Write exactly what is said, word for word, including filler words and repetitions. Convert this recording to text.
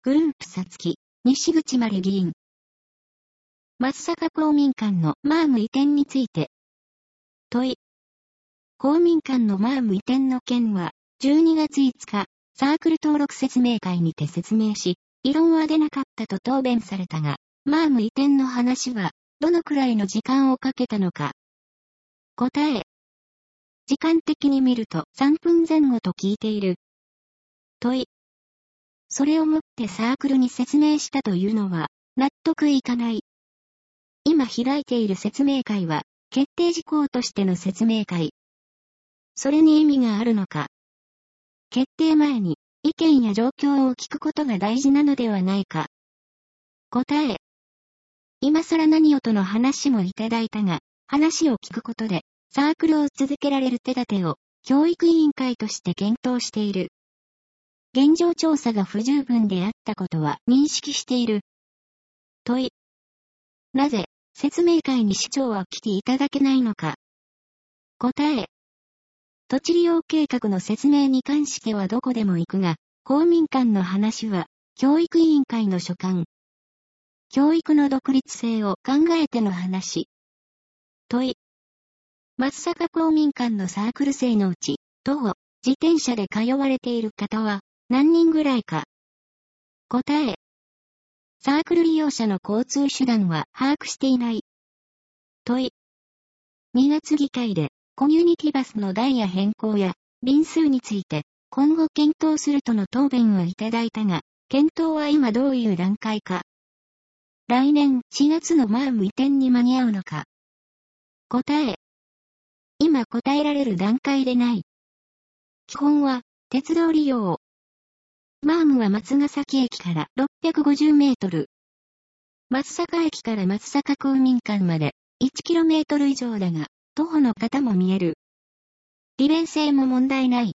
グループさつき、西口まり議員。松阪公民館のマーム移転について。問い。公民館のマーム移転の件は、じゅうにがついつか、サークル登録説明会にて説明し、異論は出なかったと答弁されたが、マーム移転の話は、どのくらいの時間をかけたのか。答え。時間的に見るとさんぷんぜん後と聞いている。問い。それをもってサークルに説明したというのは、納得いかない。今開いている説明会は、決定事項としての説明会。それに意味があるのか。決定前に、意見や状況を聞くことが大事なのではないか。答え。今更何をとの話もいただいたが、話を聞くことで、サークルを続けられる手立てを、教育委員会として検討している。現状調査が不十分であったことは認識している。問い。なぜ、説明会に市長は来ていただけないのか。答え。土地利用計画の説明に関してはどこでも行くが、公民館の話は、教育委員会の所管。教育の独立性を考えての話。問い。松阪公民館のサークル生のうち、徒歩、自転車で通われている方は、何人ぐらいか。答え。サークル利用者の交通手段は把握していない。問い。にがつ議会で、コミュニティバスのダイヤ変更や、便数について、今後検討するとの答弁をいただいたが、検討は今どういう段階か。来年しがつのマーム移転に間に合うのか。答え。今答えられる段階でない。基本は、鉄道利用。マームは松ヶ崎駅からろっぴゃくごじゅうメートル。松阪駅から松阪公民館までいちキロメートル以上だが、徒歩の方も見える。利便性も問題ない。